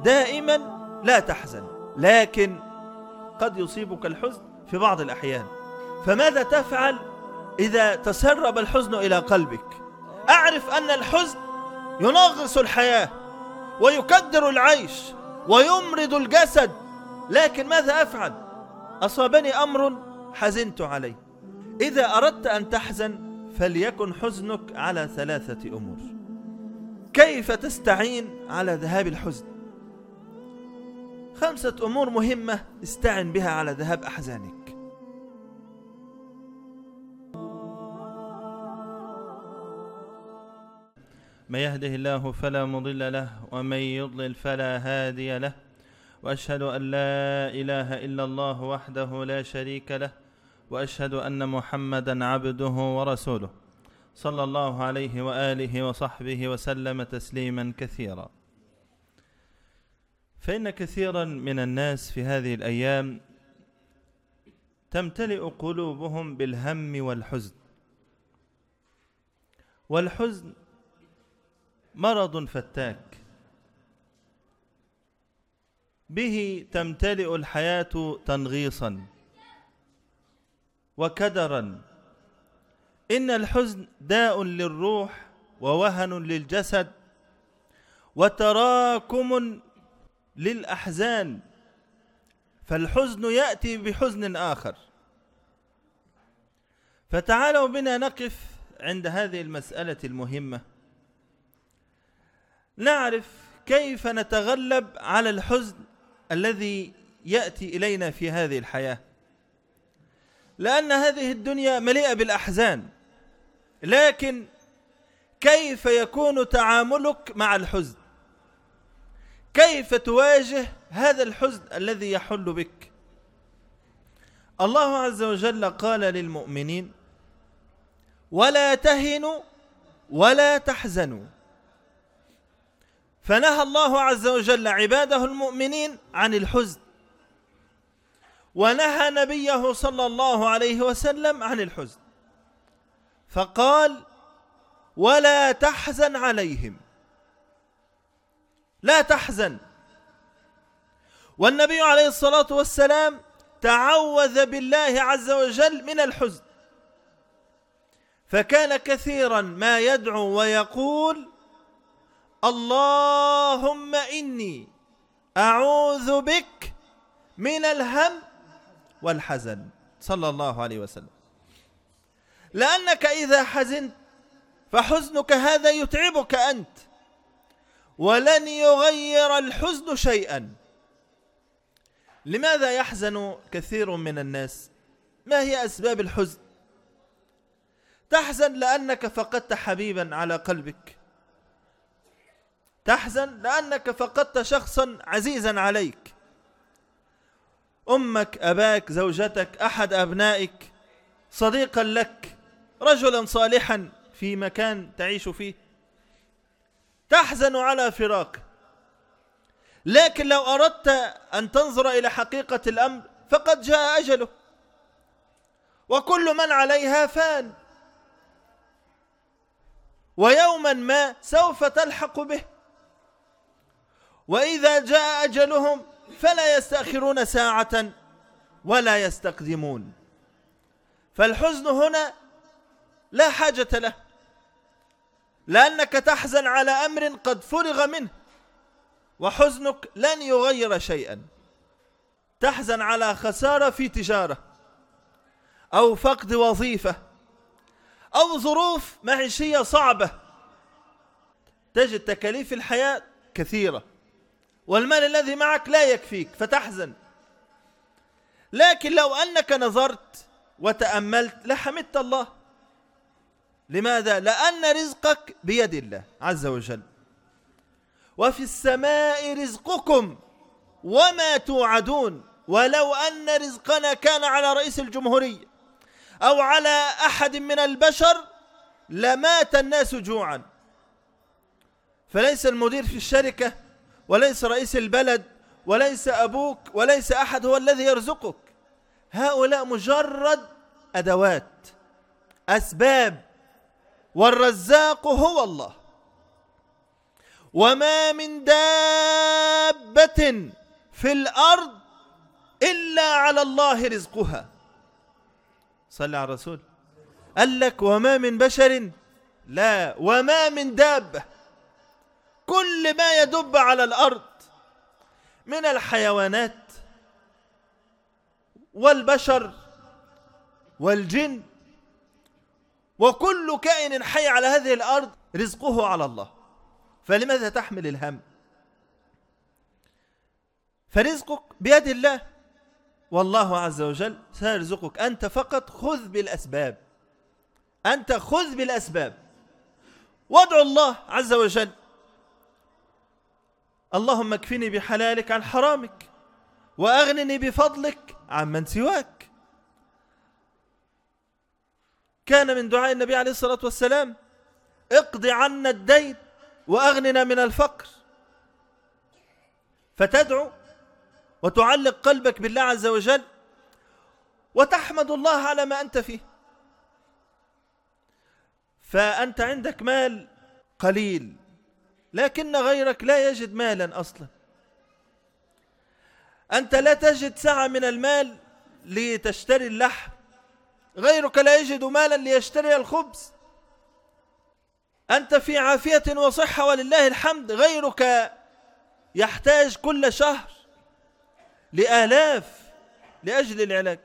دائما لا تحزن، لكن قد يصيبك الحزن في بعض الأحيان. فماذا تفعل إذا تسرب الحزن إلى قلبك؟ أعرف أن الحزن ينغص الحياة ويكدر العيش ويمرض الجسد، لكن ماذا أفعل؟ أصابني أمر حزنت عليه. إذا أردت أن تحزن فليكن حزنك على 3 أمور. كيف تستعين على ذهاب الحزن؟ 5 أمور مهمة استعن بها على ذهاب أحزانك. من يهده الله فلا مضل له ومن يضلل فلا هادي له، وأشهد أن لا إله إلا الله وحده لا شريك له، وأشهد أن محمدا عبده ورسوله صلى الله عليه وآله وصحبه وسلم تسليما كثيرا. فإن كثيرا من الناس في هذه الأيام تمتلئ قلوبهم بالهم والحزن، والحزن مرض فتاك به تمتلئ الحياة تنغيصا وكدرا. إن الحزن داء للروح ووهن للجسد وتراكم للأحزان، فالحزن يأتي بحزن آخر. فتعالوا بنا نقف عند هذه المسألة المهمة، نعرف كيف نتغلب على الحزن الذي يأتي إلينا في هذه الحياة، لأن هذه الدنيا مليئة بالأحزان، لكن كيف يكون تعاملك مع الحزن؟ كيف تواجه هذا الحزن الذي يحل بك؟ الله عز وجل قال للمؤمنين: ولا تهنوا ولا تحزنوا. فنهى الله عز وجل عباده المؤمنين عن الحزن، ونهى نبيه صلى الله عليه وسلم عن الحزن، فقال: ولا تحزن عليهم، لا تحزن. والنبي عليه الصلاة والسلام تعوذ بالله عز وجل من الحزن، فكان كثيرا ما يدعو ويقول: اللهم إني أعوذ بك من الهم والحزن، صلى الله عليه وسلم. لأنك إذا حزنت فحزنك هذا يتعبك أنت، ولن يغير الحزن شيئا. لماذا يحزن كثير من الناس؟ ما هي أسباب الحزن؟ تحزن لأنك فقدت حبيبا على قلبك، تحزن لأنك فقدت شخصا عزيزا عليك، أمك، أباك، زوجتك، أحد أبنائك، صديقا لك، رجلا صالحا في مكان تعيش فيه، تحزن على فراقه. لكن لو أردت أن تنظر إلى حقيقة الأمر فقد جاء أجله، وكل من عليها فان، ويوما ما سوف تلحق به، وإذا جاء أجلهم فلا يستأخرون ساعة ولا يستقدمون. فالحزن هنا لا حاجة له، لأنك تحزن على أمر قد فرغ منه، وحزنك لن يغير شيئا. تحزن على خسارة في تجارة، أو فقد وظيفة، أو ظروف معيشية صعبة. تجد تكاليف الحياة كثيرة، والمال الذي معك لا يكفيك فتحزن. لكن لو أنك نظرت وتأملت لحمدت الله. لماذا؟ لأن رزقك بيد الله عز وجل، وفي السماء رزقكم وما توعدون. ولو أن رزقنا كان على رئيس الجمهورية أو على أحد من البشر لمات الناس جوعا. فليس المدير في الشركة، وليس رئيس البلد، وليس أبوك، وليس أحد هو الذي يرزقك. هؤلاء مجرد أدوات، أسباب، والرزاق هو الله. وما من دابة دابة في الأرض إلا على الله رزقها. صلى على الرسول. قال لك وما من بشر، لا، وما من دابة، كل ما يدب على الأرض من الحيوانات والبشر والجن وكل كائن حي على هذه الأرض رزقه على الله. فلماذا تحمل الهم؟ فرزقك بيد الله، والله عز وجل سيرزقك، أنت فقط خذ بالأسباب، أنت خذ بالأسباب وادعو الله عز وجل. اللهم اكفني بحلالك عن حرامك وأغنني بفضلك عن من سواك. كان من دعاء النبي عليه الصلاة والسلام اقض عنا الدين وأغننا من الفقر. فتدعو وتعلق قلبك بالله عز وجل وتحمد الله على ما أنت فيه. فأنت عندك مال قليل لكن غيرك لا يجد مالا أصلا. أنت لا تجد سعة من المال لتشتري اللحم، غيرك لا يجد مالا ليشتري الخبز. أنت في عافية وصحة ولله الحمد، غيرك يحتاج كل شهر لآلاف لأجل العلاج.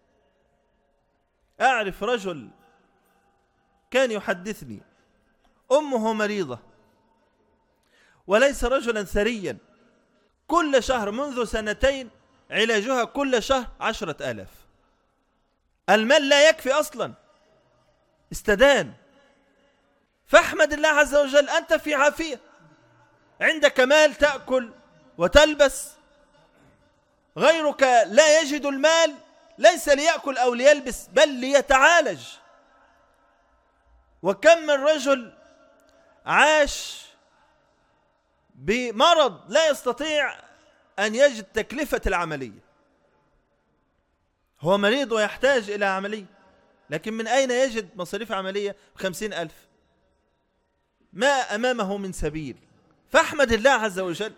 أعرف رجل كان يحدثني أمه مريضة وليس رجلا ثريا، كل شهر منذ 2 علاجها كل شهر 10,000. المال لا يكفي أصلا، استدان. فاحمد الله عز وجل، أنت في عافية، عندك مال تأكل وتلبس. غيرك لا يجد المال ليس ليأكل أو ليلبس بل ليتعالج. وكم من رجل عاش بمرض لا يستطيع أن يجد تكلفة العملية، هو مريض ويحتاج إلى عملية، لكن من أين يجد مصاريف عملية 50,000؟ ما أمامه من سبيل. فاحمد الله عز وجل،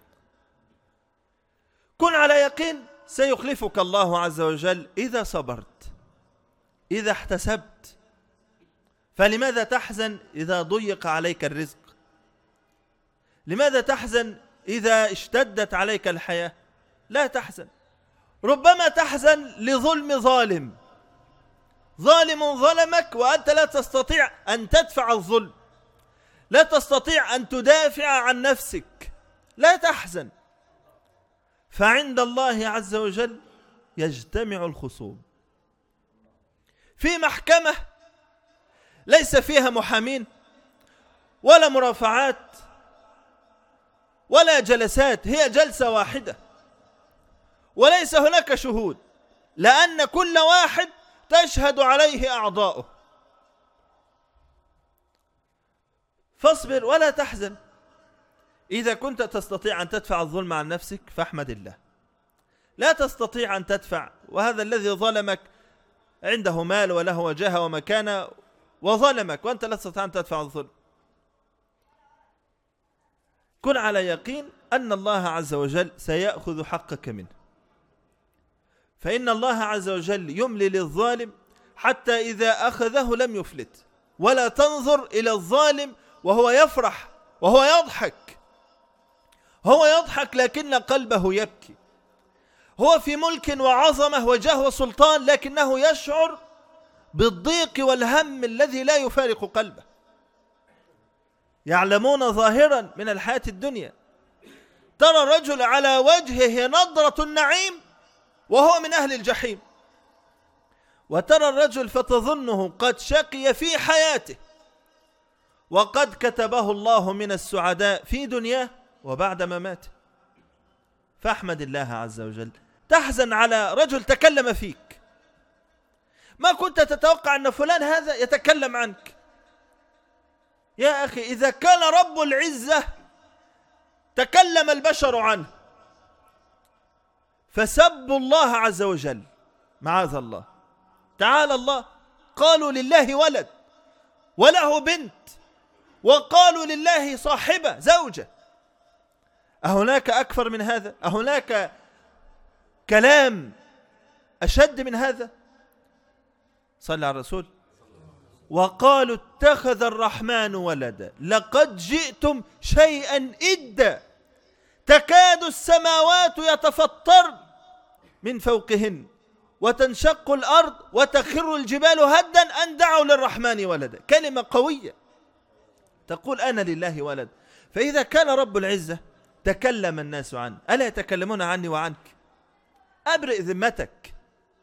كن على يقين سيخلفك الله عز وجل إذا صبرت، إذا احتسبت. فلماذا تحزن إذا ضيق عليك الرزق؟ لماذا تحزن إذا اشتدت عليك الحياة؟ لا تحزن. ربما تحزن لظلم ظالم، ظالم ظلمك وأنت لا تستطيع أن تدفع الظلم، لا تستطيع أن تدافع عن نفسك. لا تحزن، فعند الله عز وجل يجتمع الخصوم في محكمة ليس فيها محامين ولا مرافعات ولا جلسات، هي جلسة واحدة وليس هناك شهود، لأن كل واحد تشهد عليه أعضاؤه. فاصبر ولا تحزن. إذا كنت تستطيع أن تدفع الظلم عن نفسك فاحمد الله. لا تستطيع أن تدفع، وهذا الذي ظلمك عنده مال وله وجاهة ومكانة وظلمك وأنت لا تستطيع أن تدفع الظلم. كن على يقين أن الله عز وجل سيأخذ حقك منه، فإن الله عز وجل يملي للظالم حتى إذا أخذه لم يفلت. ولا تنظر إلى الظالم وهو يفرح وهو يضحك، هو يضحك لكن قلبه يبكي. هو في ملك وعظمة وجاه وسلطان لكنه يشعر بالضيق والهم الذي لا يفارق قلبه. يعلمون ظاهرا من الحياة الدنيا، ترى الرجل على وجهه نضرة النعيم وهو من أهل الجحيم، وترى الرجل فتظنه قد شقي في حياته وقد كتبه الله من السعداء في دنياه وبعد مماته. فاحمد الله عز وجل. تحزن على رجل تكلم فيك، ما كنت تتوقع أن فلان هذا يتكلم عنك. يا أخي، إذا كان رب العزة تكلم البشر عنه فسبوا الله عز وجل، معاذ الله، تعالى الله. قالوا لله ولد وله بنت، وقالوا لله صاحبة زوجة. أهناك أكثر من هذا؟ أهناك كلام أشد من هذا؟ صلى على الرسول. وقالوا اتخذ الرحمن ولدا لقد جئتم شيئا إدا تكاد السماوات يتفطرن من فوقهن وتنشق الأرض وتخر الجبال هدا أن دعوا للرحمن ولدا. كلمة قوية تقول أنا لله ولد. فإذا كان رب العزة تكلم الناس عنه، ألا يتكلمون عني وعنك؟ أبرئ ذمتك،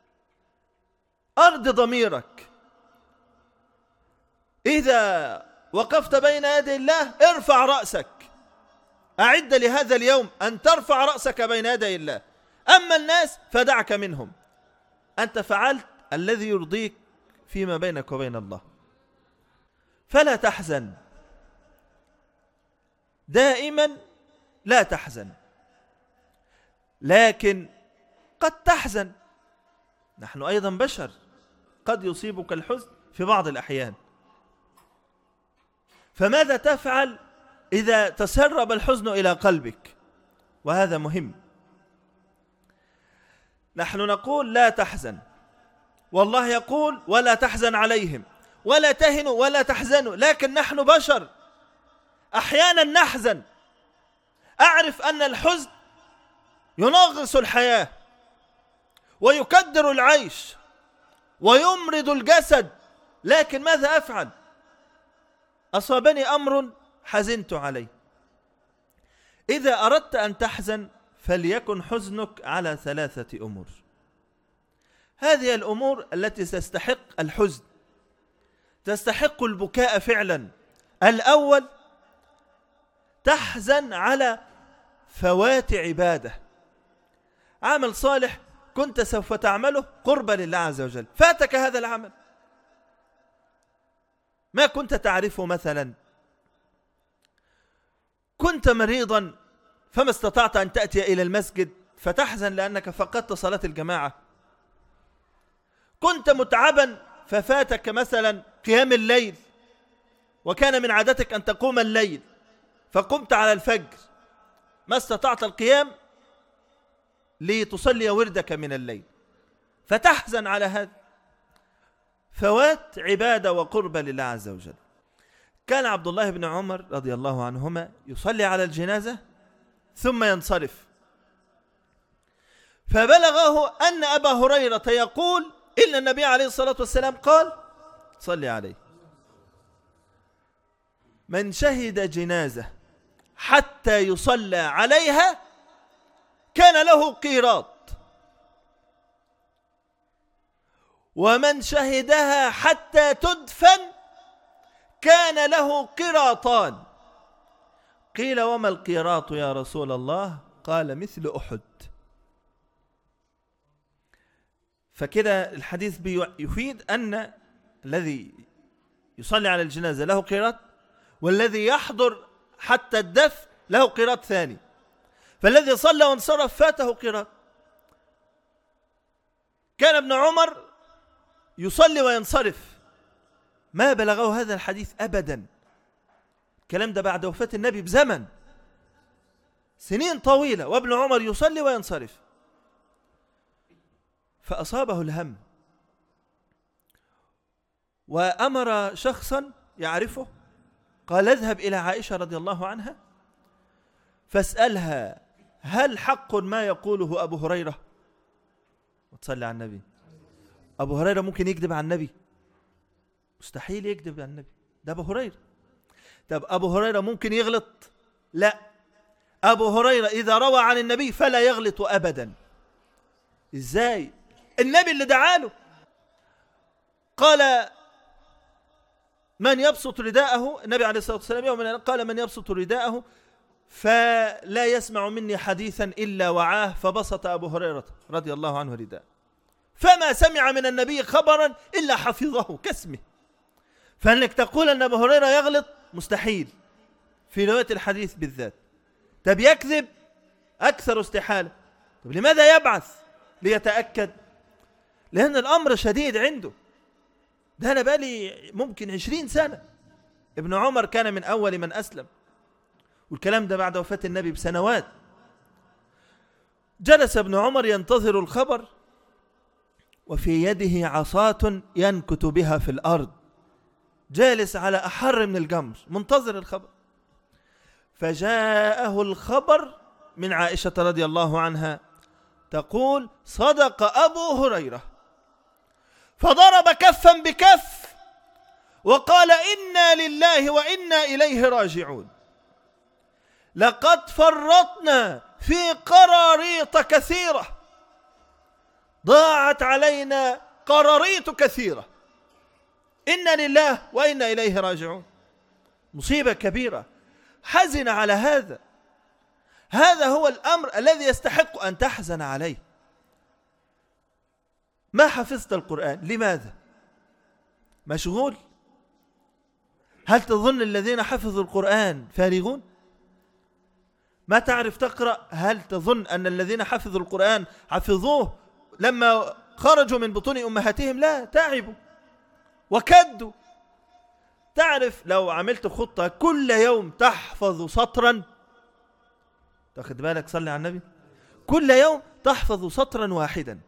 أرض ضميرك. إذا وقفت بين يدي الله ارفع رأسك، أعد لهذا اليوم أن ترفع رأسك بين يدي الله. أما الناس فدعك منهم، أنت فعلت الذي يرضيك فيما بينك وبين الله. فلا تحزن، دائما لا تحزن، لكن قد تحزن. نحن أيضا بشر، قد يصيبك الحزن في بعض الأحيان. فماذا تفعل إذا تسرب الحزن إلى قلبك؟ وهذا مهم. نحن نقول لا تحزن، والله يقول ولا تحزن عليهم ولا تهنوا ولا تحزنوا، لكن نحن بشر أحيانا نحزن. أعرف أن الحزن ينغص الحياة ويكدر العيش ويمرض الجسد، لكن ماذا أفعل؟ أصابني أمر حزنت عليه. إذا أردت أن تحزن فليكن حزنك على 3 أمور. هذه الأمور التي تستحق الحزن، تستحق البكاء فعلا. الأول، تحزن على فوات عبادة، عمل صالح كنت سوف تعمله قربا لله عز وجل، فاتك هذا العمل، ما كنت تعرفه. مثلا كنت مريضا فما استطعت أن تأتي إلى المسجد فتحزن لأنك فقدت صلاة الجماعة. كنت متعبا ففاتك مثلا قيام الليل، وكان من عادتك أن تقوم الليل فقمت على الفجر، ما استطعت القيام لتصلي وردك من الليل، فتحزن على هذا، فوات عبادة وقرب لله عز وجل. كان عبد الله بن عمر رضي الله عنهما يصلي على الجنازة ثم ينصرف، فبلغه أن أبا هريرة يقول إن النبي عليه الصلاة والسلام قال صلي عليه: من شهد جنازة حتى يصلى عليها كان له قيراط، ومن شهدها حتى تدفن كان له قيراطان. قيل وما القيراط يا رسول الله؟ قال مثل أحد. فكده الحديث يفيد أن الذي يصلي على الجنازة له قيراط، والذي يحضر حتى الدفن له قيراط ثاني، فالذي صلى وانصرف فاته قيراط. كان ابن عمر يصلي وينصرف، ما بلغه هذا الحديث أبدا. الكلام ده بعد وفاة النبي بزمن، سنين طويلة، وابن عمر يصلي وينصرف. فأصابه الهم، وأمر شخصا يعرفه قال اذهب إلى عائشة رضي الله عنها فاسألها هل حق ما يقوله أبو هريرة؟ وتصلي على النبي. أبو هريرة ممكن يكذب عن النبي؟ مستحيل يكذب عن النبي، ده أبو هريرة. طب أبو هريرة ممكن يغلط؟ لا، أبو هريرة إذا روى عن النبي فلا يغلط أبدا. إزاي؟ النبي اللي دعاله قال من يبسط رداءه، النبي عليه الصلاة والسلام يوم قال من يبسط رداءه فلا يسمع مني حديثا إلا وعاه، فبسط أبو هريرة رضي الله عنه رداء، فما سمع من النبي خبرا إلا حفظه كاسمه. فأنك تقول أن أبو هريرة يغلط مستحيل في رواية الحديث بالذات. طب يكذب؟ أكثر استحالة. طب لماذا يبعث؟ ليتأكد، لأن الأمر شديد عنده. ده أنا بالي ممكن 20 سنة. ابن عمر كان من أول من أسلم، والكلام ده بعد وفاة النبي بسنوات. جلس ابن عمر ينتظر الخبر وفي يده عصاة ينكت بها في الأرض، جالس على أحر من الجمر منتظر الخبر. فجاءه الخبر من عائشة رضي الله عنها تقول: صدق أبو هريرة، فضرب كفا بكف وقال: إنا لله وإنا إليه راجعون، لقد فرطنا في قراريط كثيرة، ضاعت علينا قراريط كثيرة، إنا لله وإنا إليه راجعون. مصيبة كبيرة، حزن على هذا. هذا هو الأمر الذي يستحق أن تحزن عليه. ما حفظت القرآن، لماذا؟ مشغول؟ هل تظن الذين حفظوا القرآن فارغون؟ ما تعرف تقرأ؟ هل تظن أن الذين حفظوا القرآن حفظوه لما خرجوا من بطون أمهاتهم؟ لا، تعبوا وكدوا. تعرف لو عملت خطة كل يوم تحفظ سطرا، تاخد بالك، صلي على النبي، كل يوم تحفظ سطرا واحدا،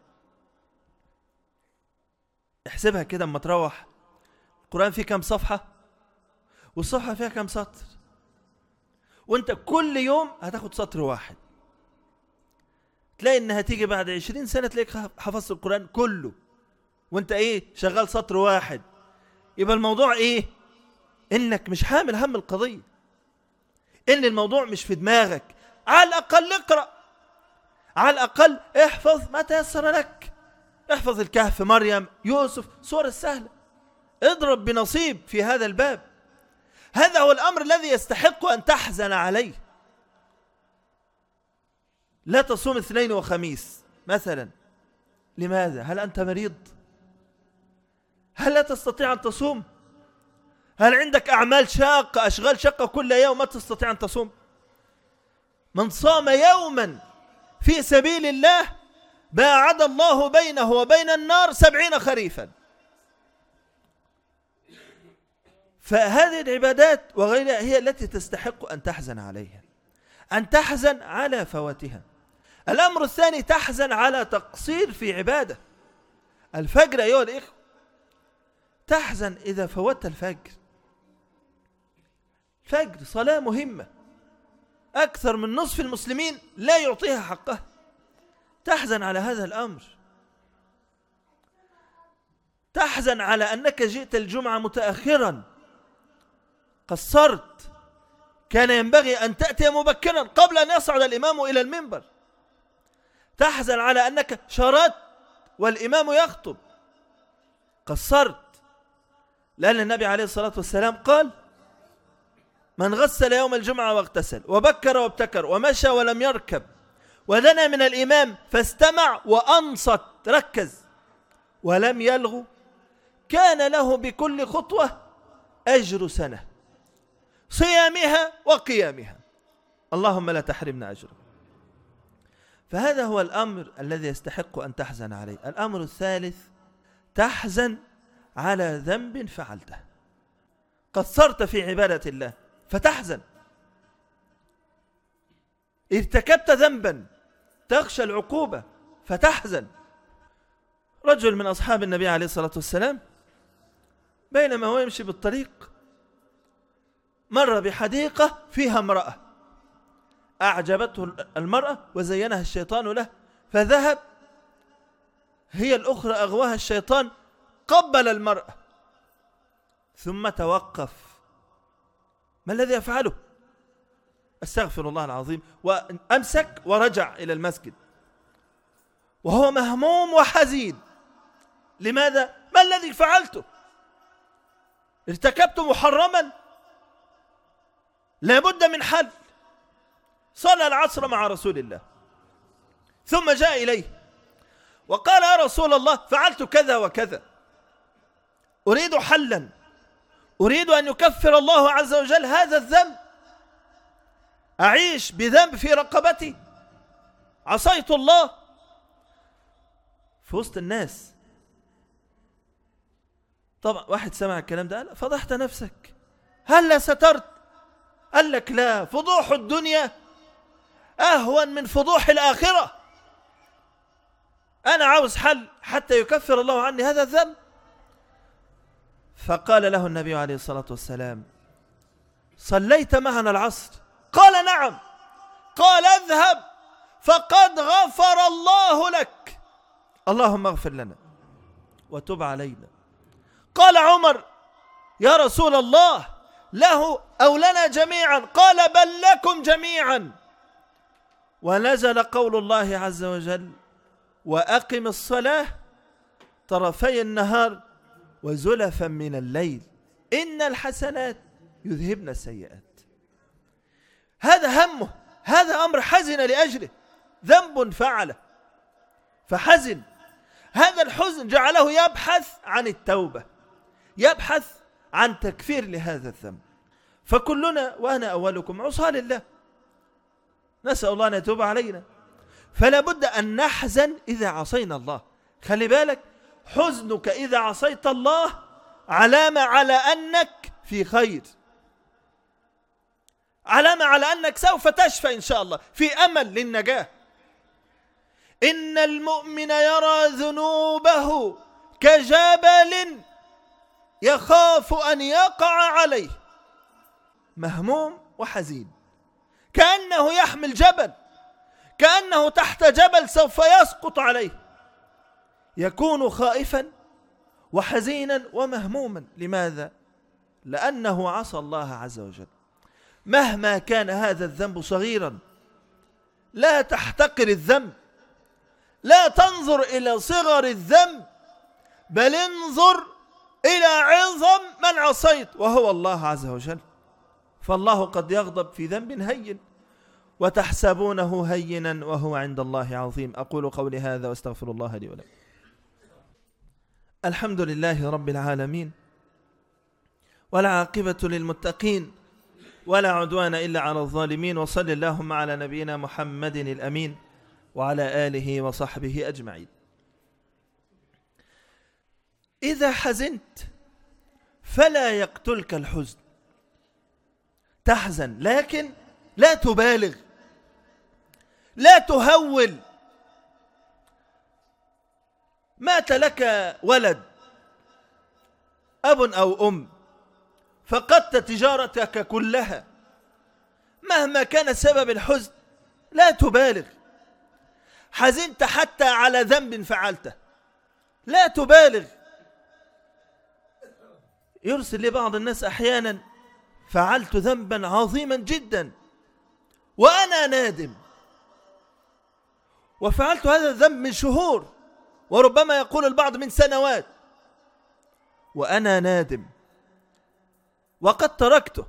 احسبها كده اما تروح. القرآن فيه كم صفحة؟ والصفحة فيها كم سطر؟ وانت كل يوم هتاخد سطر واحد، تلاقي انها تيجي بعد 20 سنة تلاقيك حفظت القرآن كله وانت شغال سطر واحد. يبقى الموضوع انك مش حامل هم القضية، ان الموضوع مش في دماغك. على الاقل اقرأ، على الاقل احفظ ما تيسر لك، احفظ الكهف، مريم، يوسف، سور السهلة، اضرب بنصيب في هذا الباب. هذا هو الامر الذي يستحق ان تحزن عليه. لا تصوم اثنين وخميس مثلا، لماذا؟ هل انت مريض؟ هل لا تستطيع ان تصوم؟ هل عندك اعمال شاقة، اشغال شاقة كل يوم ما تستطيع ان تصوم؟ من صام يوما في سبيل الله باعد الله بينه وبين النار 70 خريفا. فهذه العبادات وغيرها هي التي تستحق أن تحزن عليها، أن تحزن على فواتها. الأمر الثاني، تحزن على تقصير في عبادة الفجر. أيها الإخوة، تحزن إذا فوتت الفجر. الفجر صلاة مهمة، أكثر من نصف المسلمين لا يعطيها حقها. تحزن على هذا الأمر. تحزن على أنك جئت الجمعة متأخرا، قصرت، كان ينبغي أن تأتي مبكرا قبل أن يصعد الإمام إلى المنبر. تحزن على أنك شردت والإمام يخطب، قصرت، لأن النبي عليه الصلاة والسلام قال: من غسل يوم الجمعة واغتسل وبكر وابتكر ومشى ولم يركب ودنا من الإمام فاستمع وأنصت، ركز، ولم يلغو، كان له بكل خطوة أجر سنة، صيامها وقيامها. اللهم لا تحرمنا أجره. فهذا هو الأمر الذي يستحق أن تحزن عليه. الأمر الثالث، تحزن على ذنب فعلته، قصرت في عبادة الله فتحزن. ارتكبت ذنبا تخشى العقوبة فتحزن. رجل من أصحاب النبي عليه الصلاة والسلام بينما هو يمشي بالطريق مر بحديقة فيها امرأة، أعجبته المرأة وزينها الشيطان له، فذهب، هي الأخرى أغواها الشيطان، قبل المرأة ثم توقف. ما الذي يفعله؟ استغفر الله العظيم، وأمسك ورجع إلى المسجد وهو مهموم وحزين. لماذا؟ ما الذي فعلته؟ ارتكبت محرما، لابد من حل. صلى العصر مع رسول الله ثم جاء إليه وقال: يا رسول الله، فعلت كذا وكذا، أريد حلا، أريد أن يكفر الله عز وجل هذا الذنب، أعيش بذنب في رقبتي، عصيت الله في وسط الناس. طبعا واحد سمع الكلام ده قال: فضحت نفسك، هل سترت؟ قال لك لا، فضوح الدنيا أهون من فضوح الآخرة. أنا عاوز حل حتى يكفر الله عني هذا الذنب. فقال له النبي عليه الصلاة والسلام: صليت معنا العصر؟ قال: نعم. قال: اذهب فقد غفر الله لك، اللهم اغفر لنا وتب علينا. قال عمر: يا رسول الله، له أو لنا جميعا؟ قال: بل لكم جميعا. ونزل قول الله عز وجل: وأقم الصلاة طرفي النهار وزلفا من الليل إن الحسنات يذهبن السيئات. هذا همه، هذا أمر حزن لأجله، ذنب فعله فحزن. هذا الحزن جعله يبحث عن التوبة، يبحث عن تكفير لهذا الذنب. فكلنا وأنا أولكم عصاة لله، نسأل الله أن يتوب علينا. فلا بد أن نحزن إذا عصينا الله. خلي بالك، حزنك إذا عصيت الله علامة على أنك في خير، علامة على أنك سوف تشفى إن شاء الله، في أمل للنجاة. إن المؤمن يرى ذنوبه كجبل يخاف أن يقع عليه، مهموم وحزين، كأنه يحمل جبل، كأنه تحت جبل سوف يسقط عليه، يكون خائفا وحزينا ومهموما. لماذا؟ لأنه عصى الله عز وجل. مهما كان هذا الذنب صغيرا، لا تحتقر الذنب، لا تنظر إلى صغر الذنب، بل انظر إلى عظم من عصيت وهو الله عز وجل. فالله قد يغضب في ذنب هين وتحسبونه هينا وهو عند الله عظيم. أقول قولي هذا واستغفر الله لي ولكم. الحمد لله رب العالمين، والعاقبة للمتقين، ولا عدوان إلا على الظالمين. وصل اللهم على نبينا محمد الأمين وعلى آله وصحبه أجمعين. إذا حزنت فلا يقتلك الحزن، تحزن لكن لا تبالغ، لا تهول. مات لك ولد، أب أو أم، فقدت تجارتك كلها، مهما كان سبب الحزن لا تبالغ. حزنت حتى على ذنب فعلته، لا تبالغ. يرسل لي بعض الناس أحيانا: فعلت ذنبا عظيما جدا وأنا نادم، وفعلت هذا الذنب من شهور، وربما يقول البعض من سنوات، وأنا نادم وقد تركته،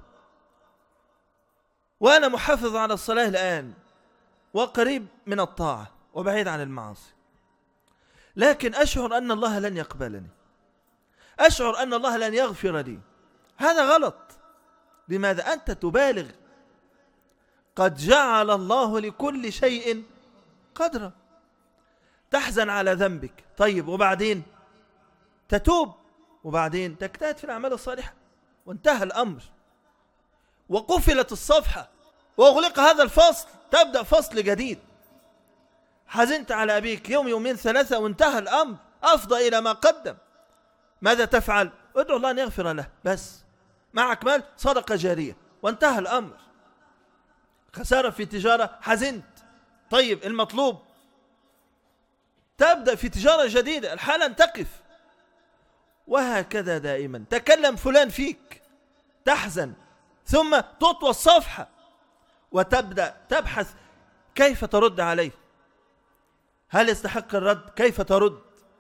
وأنا محافظ على الصلاة الآن وقريب من الطاعة وبعيد عن المعاصي، لكن أشعر أن الله لن يقبلني، أشعر أن الله لن يغفر لي. هذا غلط. لماذا؟ أنت تبالغ. قد جعل الله لكل شيء قدرا. تحزن على ذنبك، طيب وبعدين تتوب، وبعدين تجتهد في الأعمال الصالحة، وانتهى الأمر، وقفلت الصفحة وأغلق هذا الفصل، تبدأ فصل جديد. حزنت على أبيك يوم يومين ثلاثة وانتهى الأمر، أفضى إلى ما قدم. ماذا تفعل؟ ادعو الله أن يغفر له، بس معك مال، صدقة جارية، وانتهى الأمر. خسارة في تجارة، حزنت، طيب المطلوب تبدأ في تجارة جديدة، الحالة تقف، وهكذا دائما. تكلم فلان فيك، تحزن، ثم تطوى الصفحة وتبدأ تبحث كيف ترد عليه، هل يستحق الرد، كيف ترد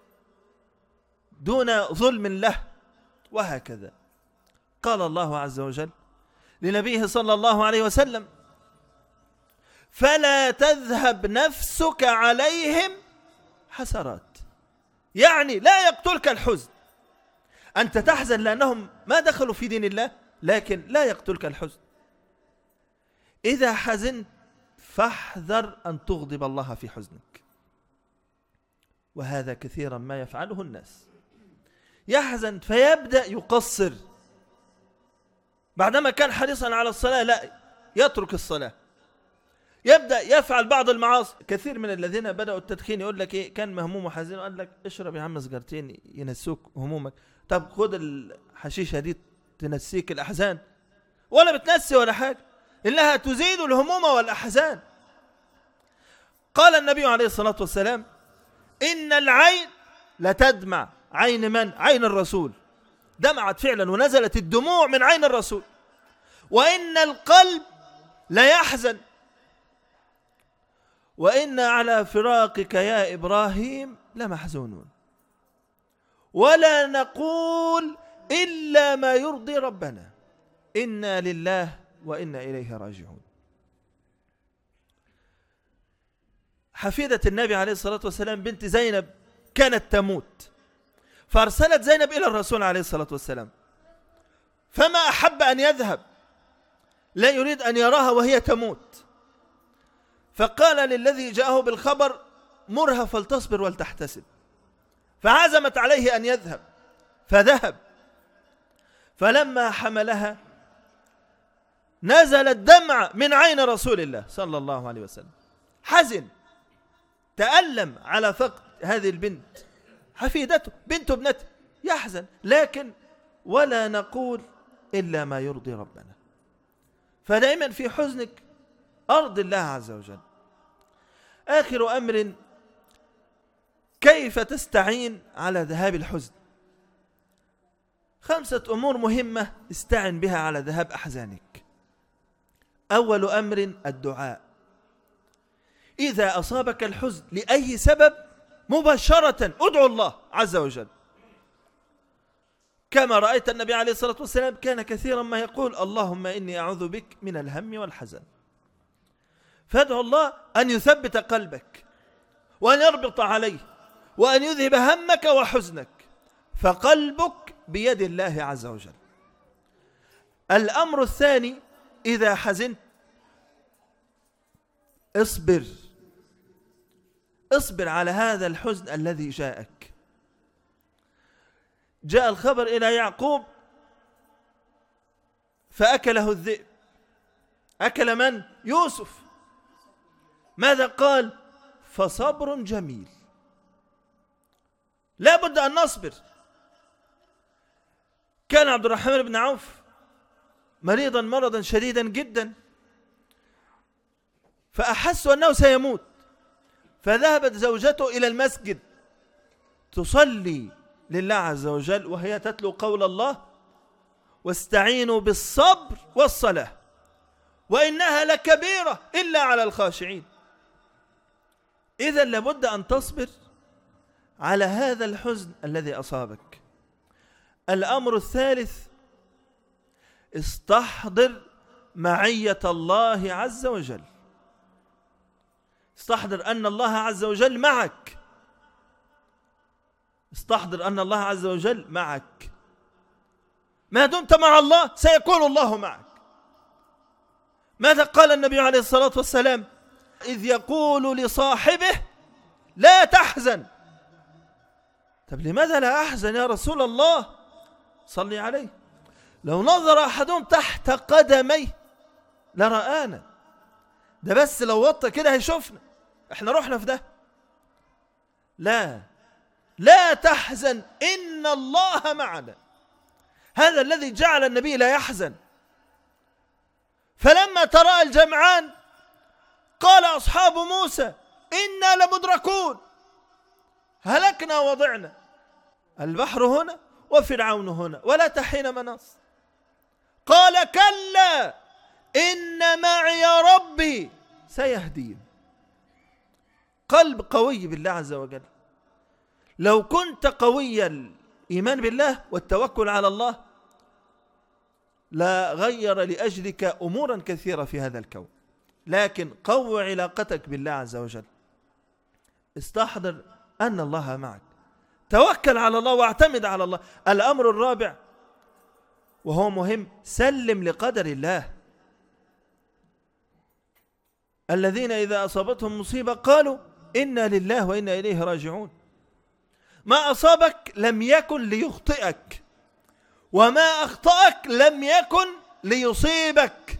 دون ظلم له، وهكذا. قال الله عز وجل لنبيه صلى الله عليه وسلم: فلا تذهب نفسك عليهم حسرات. يعني لا يقتلك الحزن، أنت تحزن لأنهم ما دخلوا في دين الله، لكن لا يقتلك الحزن. إذا حزنت فاحذر أن تغضب الله في حزنك، وهذا كثيرا ما يفعله الناس. يحزن فيبدأ يقصر، بعدما كان حريصا على الصلاة لا يترك الصلاة، يبدأ يفعل بعض المعاصي. كثير من الذين بدأوا التدخين يقول لك إيه، كان مهموم وحزين وقال لك اشرب يا عم سجارتين ينسوك همومك. طب خد الحشيشة دي تنسيك الأحزان، ولا بتنسي ولا حاجة، إنها تزيد الهموم والأحزان. قال النبي عليه الصلاة والسلام إن العين لتدمع. عين من؟ عين الرسول، دمعت فعلا ونزلت الدموع من عين الرسول. وإن القلب لا يحزن، وإن على فراقك يا إبراهيم لمحزونون، ولا نقول إلا ما يرضي ربنا، إنا لله وإنا إليه راجعون. حفيدة النبي عليه الصلاة والسلام بنت زينب كانت تموت، فأرسلت زينب إلى الرسول عليه الصلاة والسلام، فما أحب أن يذهب، لا يريد أن يراها وهي تموت، فقال للذي جاءه بالخبر مرها فلتصبر ولتحتسب، فعزمت عليه أن يذهب، فذهب. فلما حملها نزل الدمع من عين رسول الله صلى الله عليه وسلم، حزن تألم على فقد هذه البنت، حفيدته بنت ابنته، يحزن، لكن ولا نقول إلا ما يرضي ربنا. فدائما في حزنك أرض الله عز وجل. آخر أمر كيف تستعين على ذهاب الحزن. 5 أمور مهمة استعن بها على ذهاب أحزانك. أول أمر الدعاء. إذا أصابك الحزن لأي سبب مباشرة ادعو الله عز وجل، كما رأيت النبي عليه الصلاة والسلام كان كثيرا ما يقول اللهم إني أعوذ بك من الهم والحزن. فادعو الله أن يثبت قلبك وأن يربط عليه وأن يذهب همك وحزنك، فقلبك بيد الله عز وجل. الأمر الثاني إذا حزنت اصبر على هذا الحزن الذي جاءك. جاء الخبر إلى يعقوب فأكله الذئب. أكل من؟ يوسف. ماذا قال؟ فصبر جميل. لا بد أن نصبر. كان عبد الرحمن بن عوف مريضا مرضا شديدا جدا، فأحس أنه سيموت، فذهبت زوجته إلى المسجد تصلي لله عز وجل وهي تتلو قول الله واستعينوا بالصبر والصلاة وإنها لكبيرة إلا على الخاشعين. إذن لابد أن تصبر على هذا الحزن الذي أصابك. الأمر الثالث استحضر معية الله عز وجل. استحضر أن الله عز وجل معك. استحضر أن الله عز وجل معك. ما دمت مع الله سيكون الله معك. ماذا قال النبي عليه الصلاة والسلام إذ يقول لصاحبه لا تحزن؟ طب لماذا لا أحزن يا رسول الله؟ صلي عليه. لو نظر أحدهم تحت قدميه لرآنا. ده بس لو وطى كده هيشوفنا، احنا رحنا في ده. لا تحزن إن الله معنا. هذا الذي جعل النبي لا يحزن. فلما تراءى الجمعان قال أصحاب موسى إنا لمدركون، هلكنا وضعنا، البحر هنا وفرعون هنا ولا تحين مناص. قال كلا إن معي ربي سيهدين. قلب قوي بالله عز وجل. لو كنت قوي الإيمان بالله والتوكل على الله لا غير لأجلك أمورا كثيرة في هذا الكون، لكن قو علاقتك بالله عز وجل. استحضر أن الله معك، توكل على الله واعتمد على الله. الأمر الرابع وهو مهم، سلم لقدر الله. الذين إذا أصابتهم مصيبة قالوا إنا لله وإنا إليه راجعون. ما أصابك لم يكن ليخطئك، وما أخطأك لم يكن ليصيبك.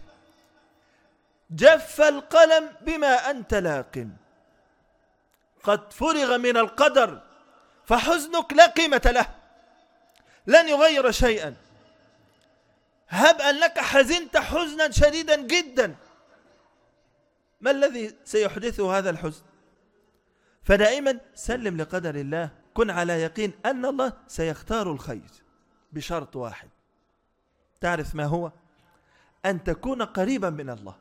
جف القلم بما أنت لاق، قد فرغ من القدر، فحزنك لا قيمة له، لن يغير شيئا. هب أنك حزنت حزنا شديدا جدا، ما الذي سيحدثه هذا الحزن؟ فدائما سلم لقدر الله، كن على يقين أن الله سيختار الخير، بشرط واحد، تعرف ما هو؟ أن تكون قريبا من الله،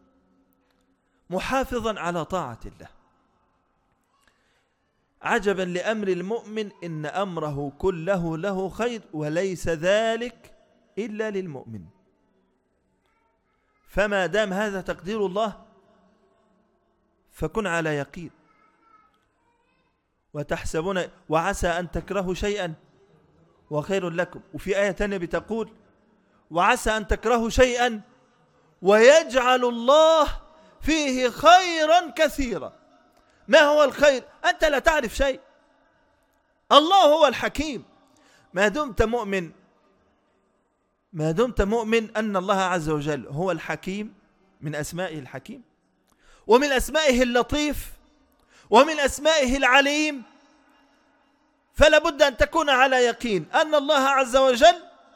محافظا على طاعة الله. عجبا لأمر المؤمن إن أمره كله له خير وليس ذلك إلا للمؤمن. فما دام هذا تقدير الله فكن على يقين. وتحسبون وعسى أن تكرهوا شيئا وخير لكم، وفي آية تانية بتقول وعسى أن تكرهوا شيئا ويجعل الله فيه خيرا كثيرا. ما هو الخير؟ أنت لا تعرف شيء، الله هو الحكيم. ما دمت مؤمن أن الله عز وجل هو الحكيم، من أسمائه الحكيم، ومن أسمائه اللطيف، ومن أسمائه العليم، فلا بد أن تكون على يقين أن الله عز وجل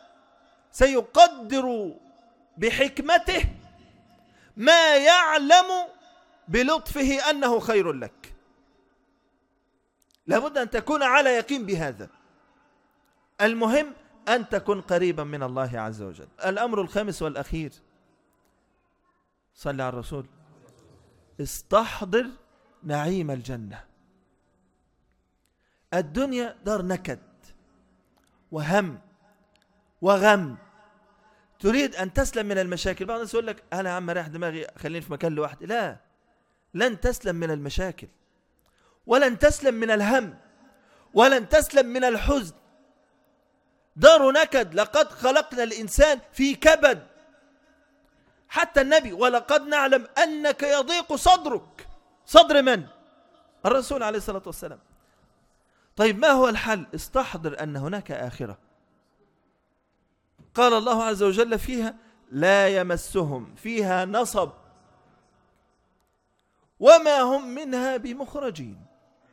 سيقدر بحكمته ما يعلم بلطفه أنه خير لك. لا بد أن تكون على يقين بهذا. المهم أن تكون قريبا من الله عز وجل. الأمر الخامس والأخير، صلى على الرسول، استحضر نعيم الجنة. الدنيا دار نكد وهم وغم، تريد أن تسلم من المشاكل. بعض الناس يقول لك أنا يا عم رايح دماغي، خليني في مكان لوحدي. لا، لن تسلم من المشاكل، ولن تسلم من الهم، ولن تسلم من الحزن. دار نكد. لقد خلقنا الإنسان في كبد. حتى النبي ولقد نعلم أنك يضيق صدرك. صدر من؟ الرسول عليه الصلاة والسلام. طيب ما هو الحل؟ استحضر أن هناك آخرة. قال الله عز وجل فيها لا يمسهم فيها نصب وما هم منها بمخرجين.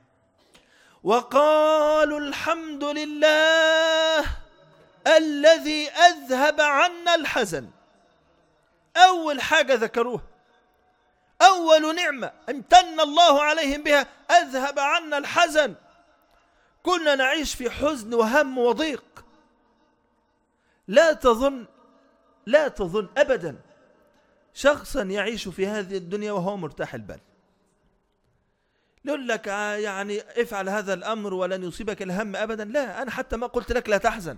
وقالوا الحمد لله الذي أذهب عنا الحزن. أول حاجة ذكروها، أول نعمة امتن الله عليهم بها، أذهب عنا الحزن. كنا نعيش في حزن وهم وضيق. لا تظن أبدا شخصا يعيش في هذه الدنيا وهو مرتاح البال. يقول لك يعني افعل هذا الأمر ولن يصيبك الهم أبدا. لا، أنا حتى ما قلت لك لا تحزن.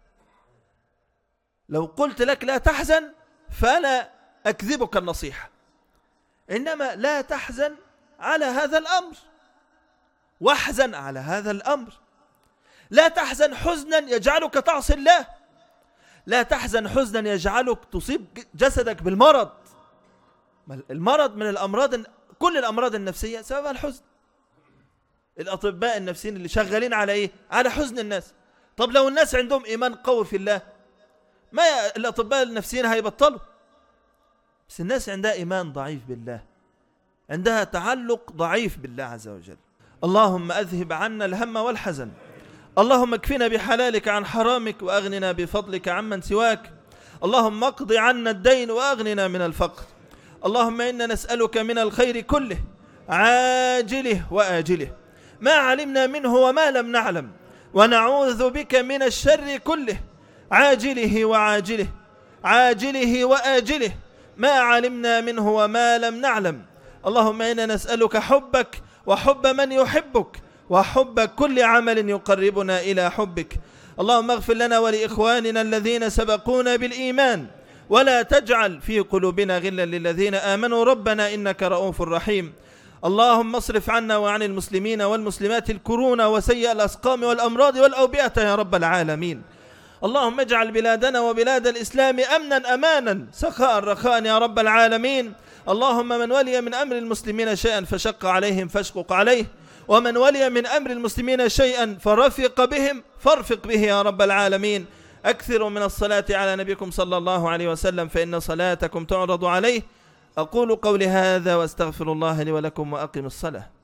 لو قلت لك لا تحزن فأنا أكذبك النصيحة. إنما لا تحزن على هذا الأمر، واحزن على هذا الأمر. لا تحزن حزنا يجعلك تعصي الله. لا تحزن حزنا يجعلك تصيب جسدك بالمرض. المرض من الأمراض، كل الأمراض النفسية سببها الحزن. الأطباء النفسيين اللي شغالين على إيه؟ على حزن الناس. طب لو الناس عندهم إيمان قوي في الله، ما الأطباء النفسيين هيبطلوا. بس الناس عندها إيمان ضعيف بالله، عندها تعلق ضعيف بالله عز وجل. اللهم أذهب عنا الهم والحزن. اللهم اكفنا بحلالك عن حرامك، وأغننا بفضلك عمن سواك. اللهم اقض عنا الدين وأغننا من الفقر. اللهم إنا نسألك من الخير كله عاجله وآجله ما علمنا منه وما لم نعلم، ونعوذ بك من الشر كله عاجله وعاجله، عاجله وآجله ما علمنا منه وما لم نعلم. اللهم إنا نسألك حبك وحب من يحبك وحب كل عمل يقربنا إلى حبك. اللهم اغفر لنا ولإخواننا الذين سبقونا بالإيمان، ولا تجعل في قلوبنا غلا للذين آمنوا ربنا إنك رؤوف رحيم. اللهم اصرف عنا وعن المسلمين والمسلمات الكورونا وسيء الأسقام والأمراض والأوبئة يا رب العالمين. اللهم اجعل بلادنا وبلاد الإسلام أمنا أمانا سخاء رخاء يا رب العالمين. اللهم من ولي من أمر المسلمين شيئا فشق عليهم فاشقق عليه، ومن ولي من أمر المسلمين شيئا فرفق بهم فارفق به يا رب العالمين. أكثروا من الصلاة على نبيكم صلى الله عليه وسلم فإن صلاتكم تعرض عليه. أقول قولي هذا واستغفر الله لي ولكم وأقم الصلاة.